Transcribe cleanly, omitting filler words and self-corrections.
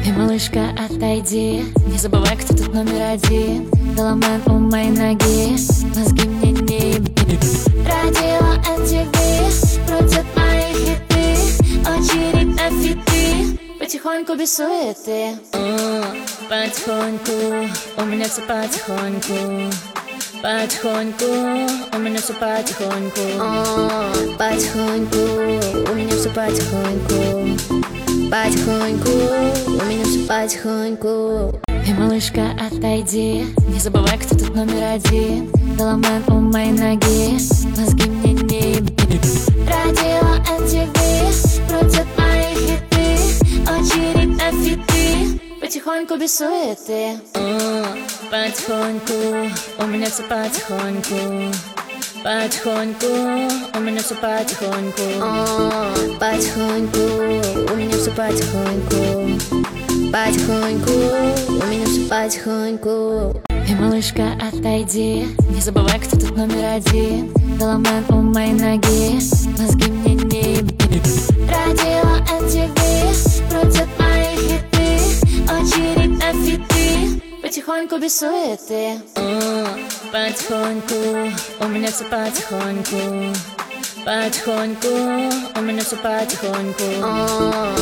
Эй, малышка, отойди, не забывай, кто тут номер один. Доломан у моей ноги, мозги мне не еби. Радио MTV крутят мои хиты, очередь на фиты, потихоньку без суеты. Потихоньку, у меня все потихоньку. Потихоньку, у меня все потихоньку. Потихоньку, у меня все потихоньку. Потихоньку, у меня все потихоньку. Эй, малышка, отойди, не забывай, кто тут номер один. Доломан у моей ноги, мозги мне не еби. Радио MTV крутят мои хиты, очередь на фиты, потихоньку без суеты. Потихоньку, у меня все потихоньку. Потихоньку, у меня все потихоньку. Потихоньку, у меня все потихоньку. Потихоньку, у меня все потихоньку. Эй, малышка, отойди, не забывай, кто тут номер один. Доломан у моей ноги, мозги мне не еби. Радио MTV крутят мои хиты, очередь на фиты, потихоньку без суеты. Потихоньку, у меня все потихоньку. Потихоньку, у меня все потихоньку.